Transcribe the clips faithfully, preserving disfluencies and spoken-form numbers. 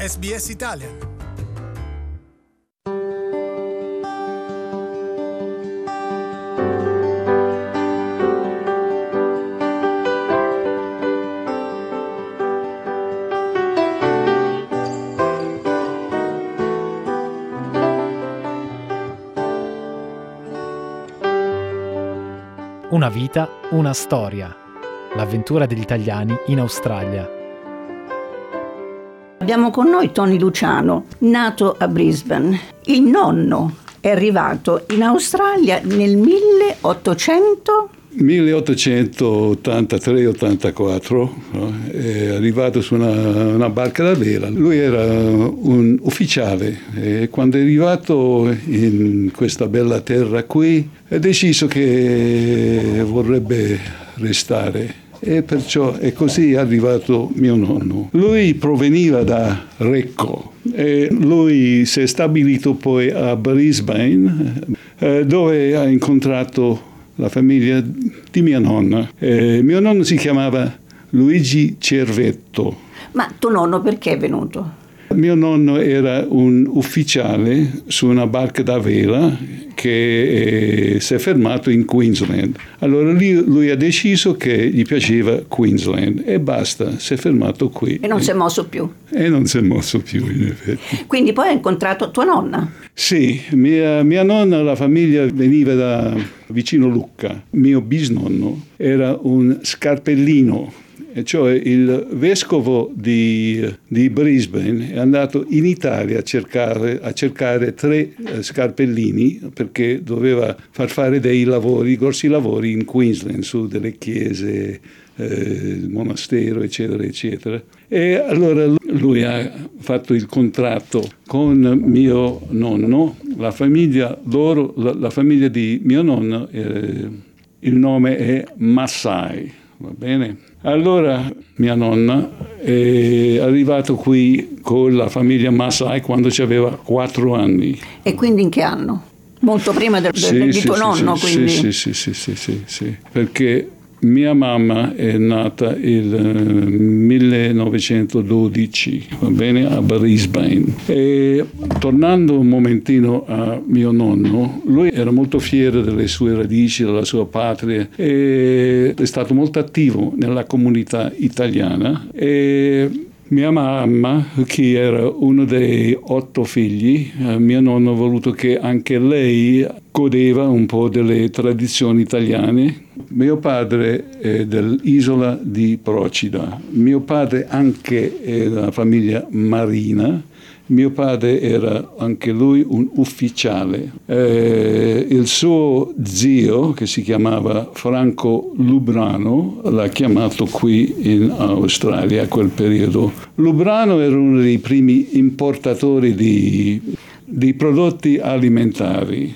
S B S Italian. Una vita, una storia. L'avventura degli italiani in Australia. Abbiamo con noi Tony Luciano, nato a Brisbane. Il nonno è arrivato in Australia nel milleottocento milleottocentottantatré ottantaquattro, no? È arrivato su una, una barca da vela. Lui era un ufficiale e quando è arrivato in questa bella terra qui ha deciso che vorrebbe restare e perciò è così arrivato mio nonno. Lui proveniva da Recco e lui si è stabilito poi a Brisbane eh, dove ha incontrato la famiglia di mia nonna. Eh, mio nonno si chiamava Luigi Cervetto. Ma tuo nonno perché è venuto? Mio nonno era un ufficiale su una barca da vela che eh, si è fermato in Queensland. Allora lì lui ha deciso che gli piaceva Queensland e basta, si è fermato qui. E non si è mosso più? E non si è mosso più, in effetti. Quindi poi ha incontrato tua nonna? Sì, mia, mia nonna, la famiglia veniva da vicino Lucca. Mio bisnonno era un scarpellino, e cioè il vescovo di, di Brisbane è andato in Italia a cercare, a cercare tre eh, scarpellini perché doveva far fare dei lavori, grossi lavori in Queensland su delle chiese, eh, monastero, eccetera, eccetera. E allora lui ha fatto il contratto con mio nonno, la famiglia loro, la, la famiglia di mio nonno, eh, il nome è Massai, va bene? Allora mia nonna è arrivata qui con la famiglia Massai quando aveva quattro anni. E quindi in che anno? Molto prima del, sì, del, sì, di tuo sì, nonno, sì, quindi? Sì, sì, sì, sì, sì, sì, perché mia mamma è nata il millenovecentododici, va bene, a Brisbane. E tornando un momentino a mio nonno, lui era molto fiero delle sue radici, della sua patria e è stato molto attivo nella comunità italiana. E mia mamma, che era uno dei otto figli, eh, mio nonno ha voluto che anche lei godeva un po' delle tradizioni italiane. Mio padre è dell'isola di Procida, mio padre anche è della famiglia marina, mio padre era anche lui un ufficiale. Eh, il suo zio, che si chiamava Franco Lubrano, l'ha chiamato qui in Australia a quel periodo. Lubrano era uno dei primi importatori di, di prodotti alimentari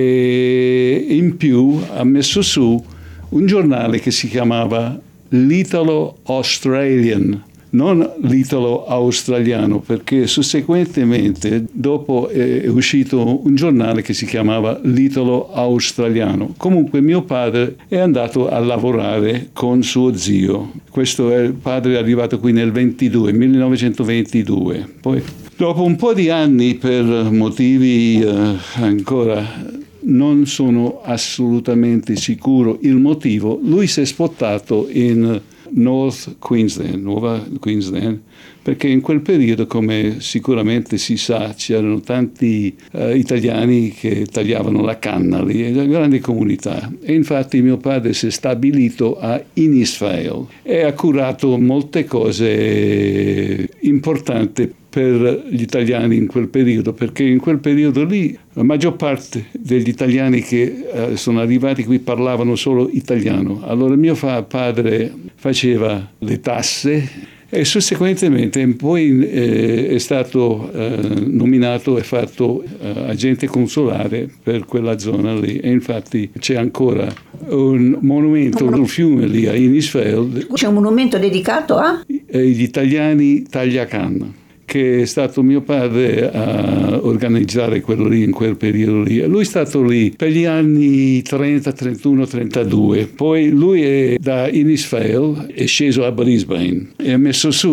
e in più ha messo su un giornale che si chiamava l'Italo Australian, non l'Italo Australiano, perché susseguentemente dopo è uscito un giornale che si chiamava l'Italo Australiano. Comunque mio padre è andato a lavorare con suo zio. Questo è il padre è arrivato qui nel ventidue, millenovecentoventidue. Poi dopo un po' di anni, per motivi eh, ancora non sono assolutamente sicuro il motivo, lui si è spostato in North Queensland, Nuova Queensland, perché in quel periodo, come sicuramente si sa, c'erano tanti uh, italiani che tagliavano la canna lì, una grande comunità. E infatti mio padre si è stabilito a Innisfail e ha curato molte cose importanti per gli italiani in quel periodo, perché in quel periodo lì la maggior parte degli italiani che uh, sono arrivati qui parlavano solo italiano. Allora mio fa- padre faceva le tasse e susseguentemente poi eh, è stato eh, nominato e fatto eh, agente consolare per quella zona lì. E infatti c'è ancora un monumento sul fiume lì a Innisfail. C'è un monumento dedicato a? Gli italiani tagliacanna, che è stato mio padre a organizzare quello lì in quel periodo lì. Lui è stato lì per gli anni trenta, trentuno, trentadue. Poi lui è da Innisfail è sceso a Brisbane e ha messo su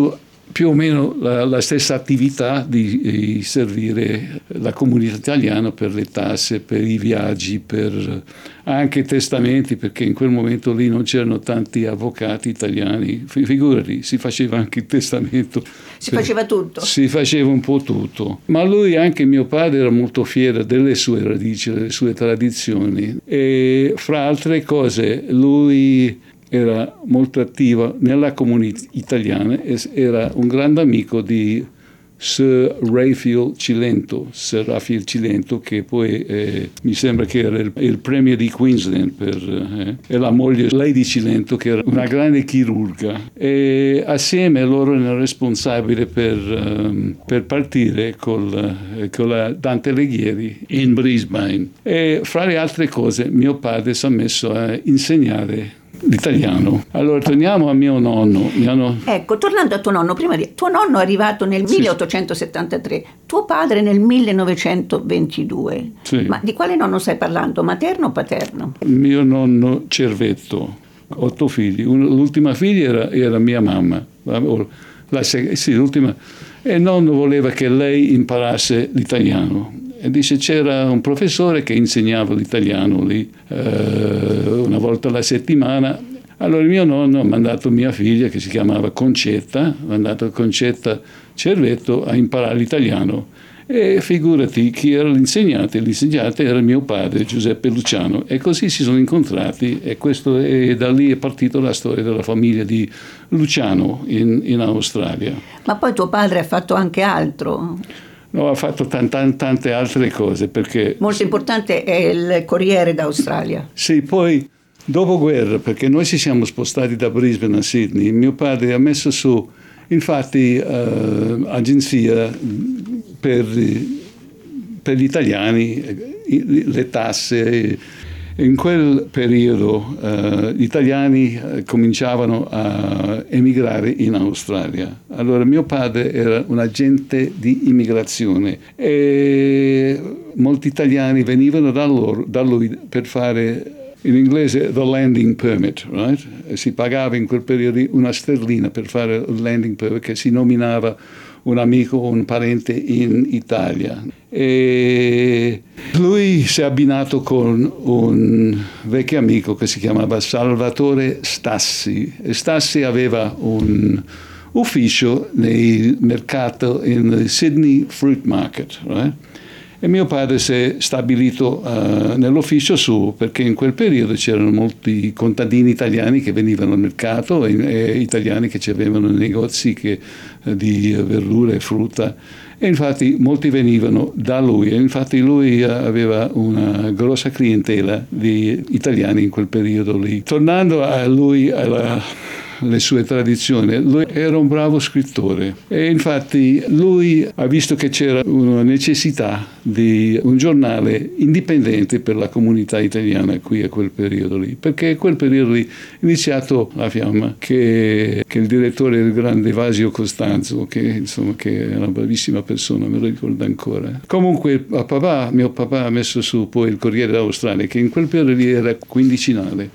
più o meno la, la stessa attività di, di servire la comunità italiana per le tasse, per i viaggi, per anche testamenti, perché in quel momento lì non c'erano tanti avvocati italiani. Figurati, si faceva anche il testamento. Si faceva tutto? Si faceva un po' tutto. Ma lui, anche mio padre, era molto fiero delle sue radici, delle sue tradizioni. E fra altre cose, lui era molto attivo nella comunità italiana e era un grande amico di Sir Raphael Cilento, Sir Raphael Cilento, che poi eh, mi sembra che era il, il premio di Queensland per, eh, e la moglie Lady Cilento, che era una grande chirurga, e assieme loro erano responsabili per, um, per partire col, eh, con la Dante Alighieri in Brisbane. E fra le altre cose mio padre si è messo a insegnare l'italiano. Allora torniamo a mio nonno. Mio nonno. Ecco, tornando a tuo nonno, prima di tuo nonno è arrivato nel sì. milleottocentosettantatré, tuo padre nel millenovecentoventidue. Sì. Ma di quale nonno stai parlando? Materno o paterno? Mio nonno Cervetto, otto figli. L'ultima figlia era, era mia mamma. La, sì, l'ultima. E il nonno voleva che lei imparasse l'italiano. E dice c'era un professore che insegnava l'italiano lì eh, una volta alla settimana. Allora mio nonno ha mandato mia figlia, che si chiamava Concetta, ha mandato Concetta Cervetto a imparare l'italiano. E figurati chi era l'insegnante, l'insegnante era mio padre, Giuseppe Luciano. E così si sono incontrati e, questo è, da lì è partita la storia della famiglia di Luciano in, in Australia. Ma poi tuo padre ha fatto anche altro? No, ha fatto tante, tante altre cose perché... Molto importante è il Corriere d'Australia. Sì, poi dopo guerra, perché noi ci siamo spostati da Brisbane a Sydney, mio padre ha messo su, infatti, uh, agenzia per, per gli italiani, le tasse. In quel periodo uh, gli italiani uh, cominciavano a emigrare in Australia. Allora mio padre era un agente di immigrazione e molti italiani venivano da, loro, da lui per fare, in inglese, the landing permit, right? E si pagava in quel periodo una sterlina per fare il landing permit, che si nominava un amico o un parente in Italia. E lui si è abbinato con un vecchio amico che si chiamava Salvatore Stassi. E Stassi aveva un ufficio nel mercato in Sydney Fruit Market, right? E mio padre si è stabilito uh, nell'ufficio suo, perché in quel periodo c'erano molti contadini italiani che venivano al mercato e, e italiani che avevano negozi che, uh, di verdura e frutta. E infatti molti venivano da lui, e infatti lui uh, aveva una grossa clientela di italiani in quel periodo lì. Tornando a lui, alla... le sue tradizioni, lui era un bravo scrittore e infatti lui ha visto che c'era una necessità di un giornale indipendente per la comunità italiana qui a quel periodo lì, perché a quel periodo lì è iniziato La Fiamma, che, che il direttore era il grande Vasio Costanzo, che insomma che è una bravissima persona, me lo ricordo ancora. Comunque a papà, mio papà ha messo su poi il Corriere d'Australia, che in quel periodo lì era quindicinale,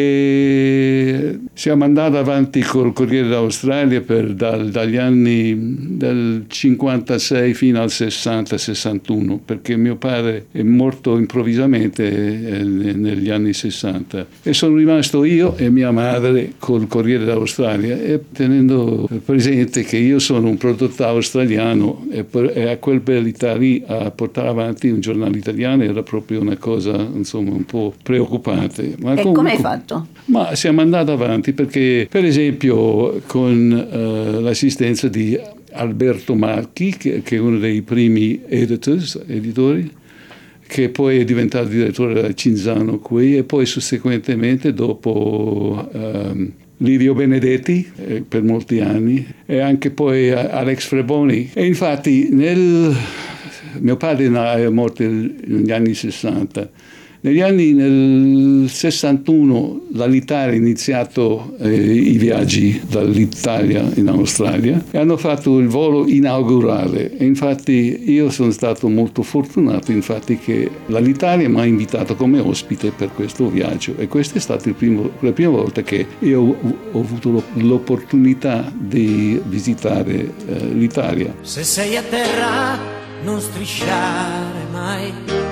e siamo andati avanti col Corriere d'Australia per dal, dagli anni del cinquantasei fino al sessanta sessantuno, perché mio padre è morto improvvisamente eh, negli anni sessanta e sono rimasto io e mia madre col Corriere d'Australia, e tenendo presente che io sono un prodotto australiano e, per, e a quell'abilità lì a portare avanti un giornale italiano era proprio una cosa insomma un po' preoccupante. Ma e comunque, come hai fatto? Ma siamo andati avanti perché, per esempio, con uh, l'assistenza di Alberto Marchi, che, che è uno dei primi editors, editori, che poi è diventato direttore della Cinzano qui, e poi susseguentemente dopo um, Livio Benedetti eh, per molti anni, e anche poi Alex Freboni. E infatti nel, mio padre è morto negli anni sessanta. Negli anni nel sessantuno dall'Italia ha iniziato eh, i viaggi dall'Italia in Australia e hanno fatto il volo inaugurale. E infatti io sono stato molto fortunato infatti che l'Italia mi ha invitato come ospite per questo viaggio e questa è stata il primo, la prima volta che io ho, ho avuto l'opportunità di visitare eh, l'Italia. Se sei a terra non strisciare mai,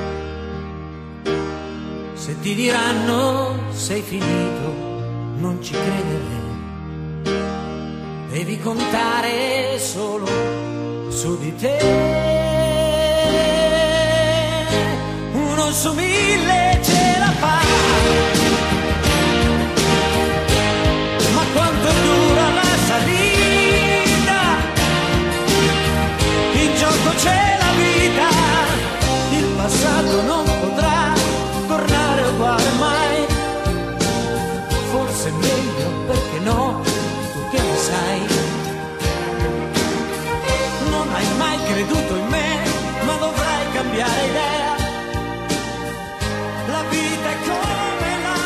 se ti diranno sei finito non ci credere, devi contare solo su di te, uno su mille ce la fa, ma quanto dura la salita, in gioco c'è la vita, il passato non potrà tornare uguale mai, forse è meglio perché no, tu che ne sai, non hai mai creduto in me, ma dovrai cambiare idea, la vita è come la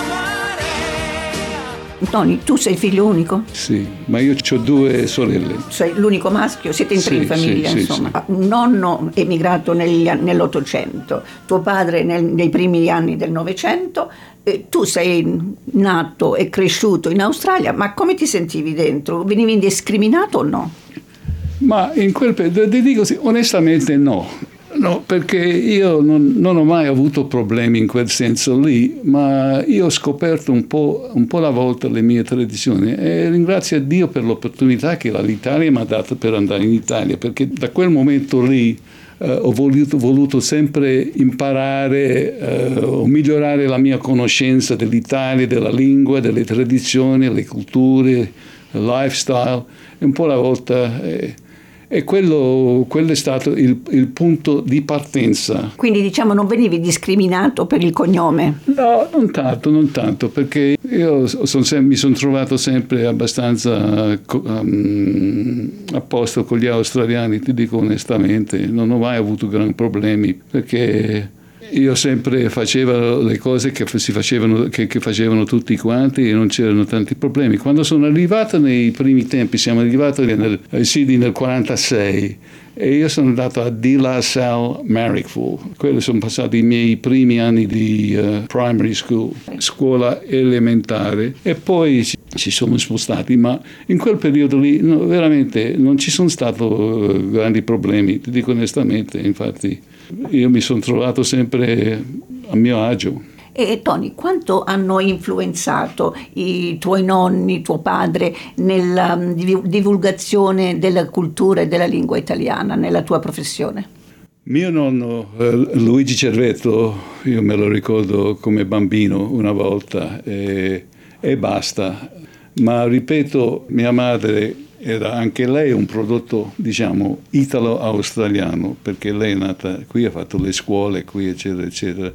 marea. Tony, tu sei figlio unico? Sì, ma io ho due sorelle. Sei l'unico maschio, siete in tre Sì, in famiglia, sì, insomma. sì, sì. Un nonno emigrato negli, nell'Ottocento, tuo padre nel, nei primi anni del Novecento, eh, tu sei nato e cresciuto in Australia, ma come ti sentivi dentro? Venivi indiscriminato o no? Ma in quel periodo, ti dico sì, onestamente no. No, perché io non, non ho mai avuto problemi in quel senso lì, ma io ho scoperto un po', un po' alla volta le mie tradizioni e ringrazio Dio per l'opportunità che l'Italia mi ha dato per andare in Italia, perché da quel momento lì eh, ho voluto, voluto sempre imparare eh, o migliorare la mia conoscenza dell'Italia, della lingua, delle tradizioni, le culture, il lifestyle, e un po' alla volta... Eh, E quello, quello è stato il, il punto di partenza. Quindi diciamo non venivi discriminato per il cognome? No, non tanto, non tanto, perché io son sem- mi sono trovato sempre abbastanza um, a posto con gli australiani, ti dico onestamente, non ho mai avuto grandi problemi, perché io sempre facevo le cose che si facevano, che, che facevano tutti quanti e non c'erano tanti problemi. Quando sono arrivato nei primi tempi, siamo arrivati nel Sydney nel quarantasei e io sono andato a De La Salle Marrickville. Quelli sono passati i miei primi anni di uh, primary school, scuola elementare, e poi ci, ci sono spostati, ma in quel periodo lì no, veramente non ci sono stati uh, grandi problemi, ti dico onestamente, infatti io mi sono trovato sempre a mio agio. E Tony, quanto hanno influenzato i tuoi nonni, tuo padre, nella divulgazione della cultura e della lingua italiana, nella tua professione? Mio nonno, eh, Luigi Cervetto, io me lo ricordo come bambino una volta e, e basta, ma ripeto, mia madre era anche lei un prodotto, diciamo, italo-australiano, perché lei è nata qui, ha fatto le scuole qui, eccetera, eccetera.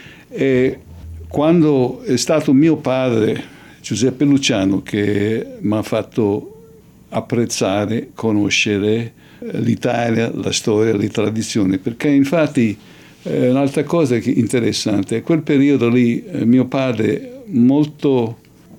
E quando è stato mio padre, Giuseppe Luciano, che mi ha fatto apprezzare, conoscere l'Italia, la storia, le tradizioni, perché infatti eh, un'altra cosa che interessante, quel periodo lì eh, mio padre, molto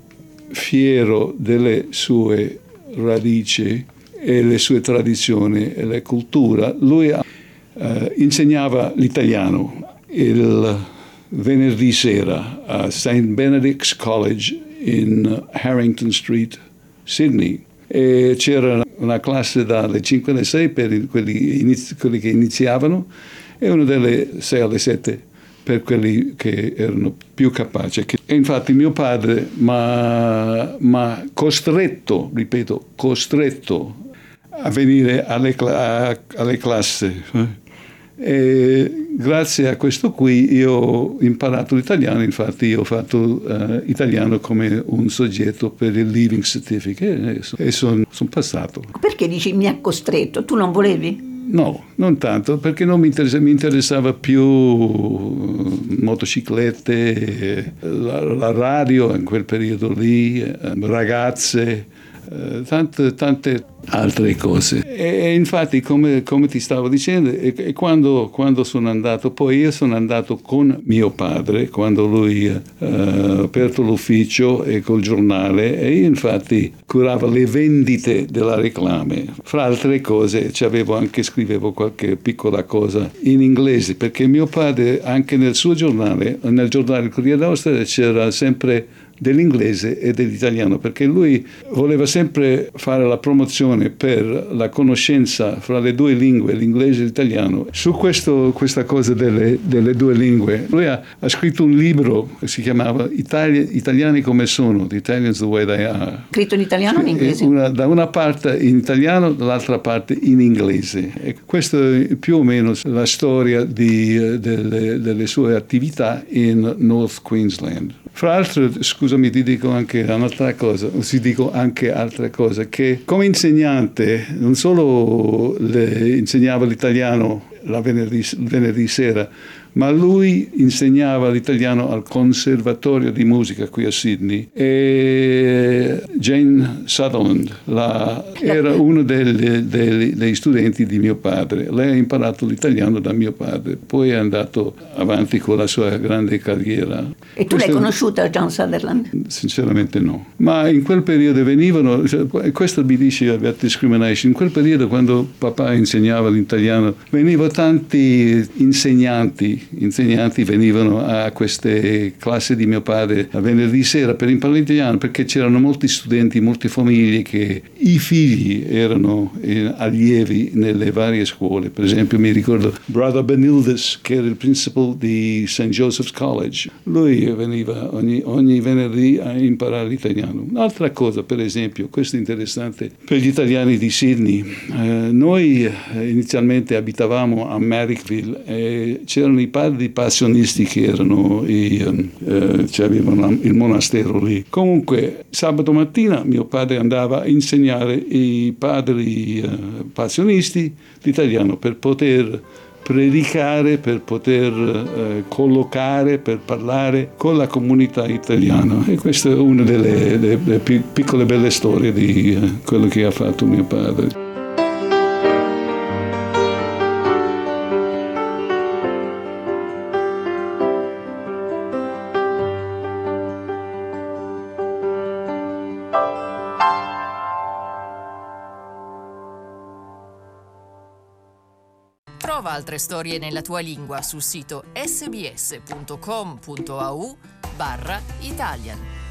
fiero delle sue radici e le sue tradizioni e la cultura, lui eh, insegnava l'italiano il venerdì sera a Saint Benedict's College in Harrington Street, Sydney, e c'era una classe dalle cinque alle sei per quelli, inizi, quelli che iniziavano e una dalle sei alle sette per quelli che erano più capaci. E infatti mio padre mi ha costretto, ripeto, costretto a venire alle, a, alle classi. E grazie a questo qui io ho imparato l'italiano, infatti io ho fatto uh, italiano come un soggetto per il Leaving Certificate e sono son passato. Perché dici mi ha costretto? Tu non volevi? No, non tanto, perché non mi, interessa, mi interessava più motociclette, la, la radio in quel periodo lì, ragazze, eh, tante, tante altre cose. E, e infatti, come, come ti stavo dicendo, e, e quando, quando sono andato, poi io sono andato con mio padre, quando lui ha eh, aperto l'ufficio e col giornale, e io infatti curavo le vendite della reclame. Fra altre cose, c'avevo anche, scrivevo qualche piccola cosa in inglese, perché mio padre, anche nel suo giornale, nel giornale Corriere d'Austria, c'era sempre dell'inglese e dell'italiano, perché lui voleva sempre fare la promozione per la conoscenza fra le due lingue, l'inglese e l'italiano. Su questo, questa cosa delle, delle due lingue, lui ha, ha scritto un libro che si chiamava Italia, Italiani come sono, The Italians the way they are. Scritto in italiano o in inglese? Una, da una parte in italiano, dall'altra parte in inglese. E questa è più o meno la storia di, delle, delle sue attività in North Queensland. Fra l'altro, scusami, ti dico anche un'altra cosa, ti dico anche altre cose, che come insegnante non solo le insegnava l'italiano la venerdì, venerdì sera, ma lui insegnava l'italiano al Conservatorio di Musica qui a Sydney, e Jane Sutherland la, era uno dei, dei, dei studenti di mio padre. Lei ha imparato l'italiano da mio padre, poi è andato avanti con la sua grande carriera. E tu Questo, l'hai conosciuta, Jane Sutherland? Sinceramente no, ma in quel periodo venivano, cioè, questo mi dice about discrimination, in quel periodo quando papà insegnava l'italiano venivano tanti insegnanti insegnanti venivano a queste classi di mio padre a venerdì sera per imparare l'italiano, perché c'erano molti studenti, molte famiglie che i figli erano eh, allievi nelle varie scuole. Per esempio mi ricordo Brother Benildes, che era il principal di Saint Joseph's College. Lui veniva ogni, ogni venerdì a imparare l'italiano. Un'altra cosa, per esempio, questo è interessante per gli italiani di Sydney. Eh, noi eh, inizialmente abitavamo a Marrickville e c'erano i padri passionisti che erano i, eh, cioè avevano il monastero lì. Comunque sabato mattina mio padre andava a insegnare i padri eh, passionisti l'italiano per poter predicare, per poter eh, collocare, per parlare con la comunità italiana. E questa è una delle, delle piccole belle storie di eh, quello che ha fatto mio padre. Trova altre storie nella tua lingua sul sito sbs punto com punto a u barra Italian.